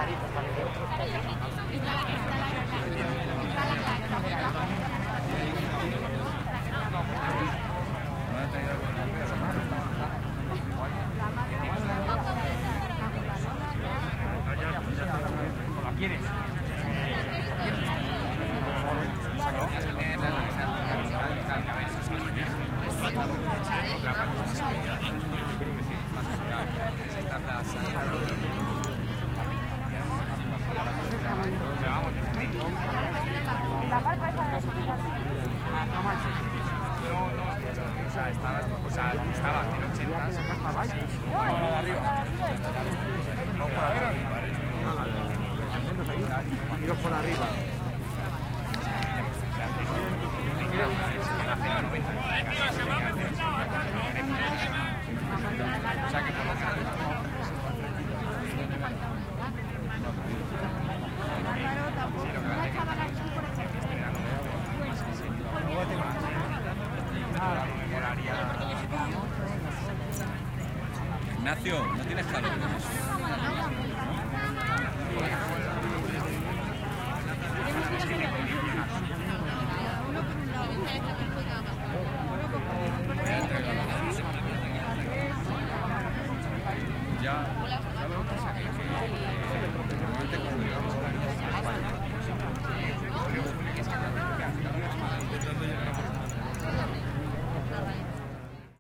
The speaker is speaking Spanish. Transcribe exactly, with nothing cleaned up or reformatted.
¿La quieres? La barba esa de No más. No, no, o sea, estaba, o sea, estaba en ochenta. No, de arriba. No, por arriba. Tiros por arriba. O sea que por lo menos. Ignacio, ¿no tienes calor?